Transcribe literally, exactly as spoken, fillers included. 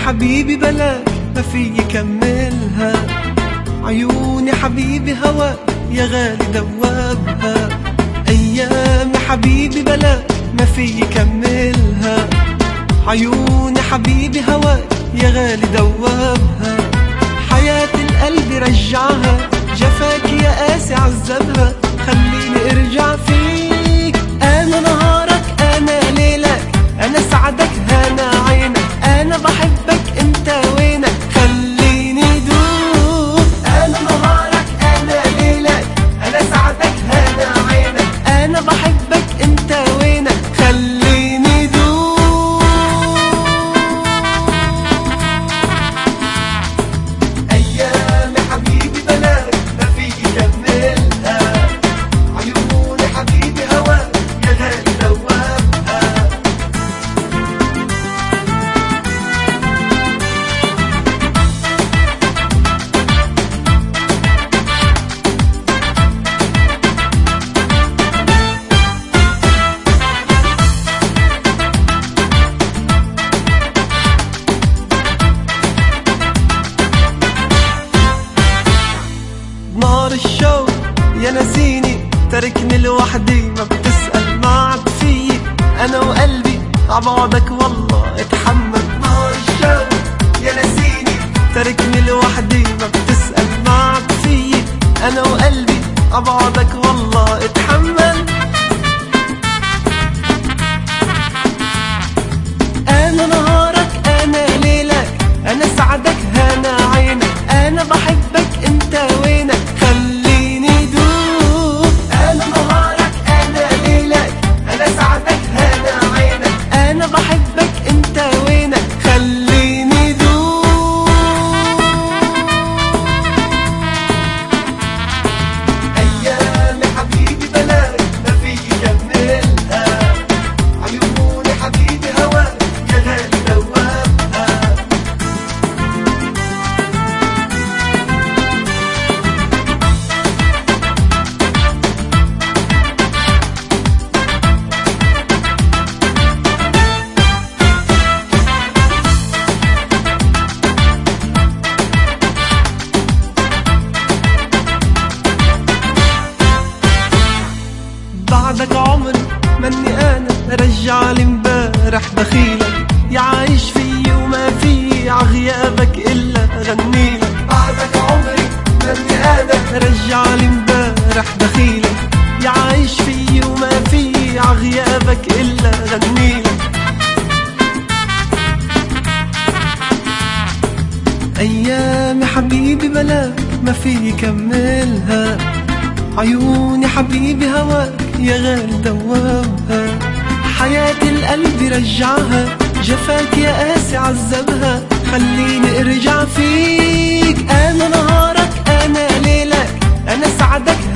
حبيبي بلاك ما في يكملها، عيوني حبيبي هواك يا غالي دوابها. أيام حبيبي بلاك ما في يكملها، عيوني حبيبي هواك يا غالي دوابها. حياة القلب رجعها، جفاك يا قاسي عذبها. خليني ارجع فيك، انا نهارك انا ليلك، انا سعدك هنا عينك، انا بحبك انت وينك. خليني دوب، انا نهارك انا ليلك، انا سعدك هنا عينك، انا بحبك انت وينك. خليني دوب. ايام حبيبي بلاك ما في يكملها، عيوني حبيبي هواك يا غالي دوابها. نار الشوق يا نسيني، تركني لوحدي ما بتسأل ما عاد فيي، أنا وقلبي عبعدك والله اتحمل. نار الشوق يا نسيني، تركني لوحدي ما بتسأل ما عاد فيي، أنا وقلبي عبعدك والله اتحمل. أنا نهارك أنا ليلك، أنا سعدك هنا عينك، أنا بحبك أنت وينك. خليني دوب، أنا نهارك أنا ليلك، أنا سعدك هنا عينك، أنا بحبك أنت وينك. خليني دوب. أيام حبيبي بلاك ما في يكملها، عيوني حبيبي هواك يا غالي دوابها. بعدك عمري مني انا، رجع لي امبارح بخيلك، يا عايش فيي وما فيي عغيابك الا غنيلك. بعدك عمري مني انا، رجع لي امبارح بخيلك، يا عايش فيي وما فيي عغيابك الا غنيلك. ايام حبيبي بلاك ما في يكملها، عيوني حبيبي هواك يا غالي دوابها. حياة القلب رجعها، جفاك يا قاسي عذبها. خليني ارجع فيك، انا نهارك انا ليلك، انا سعدك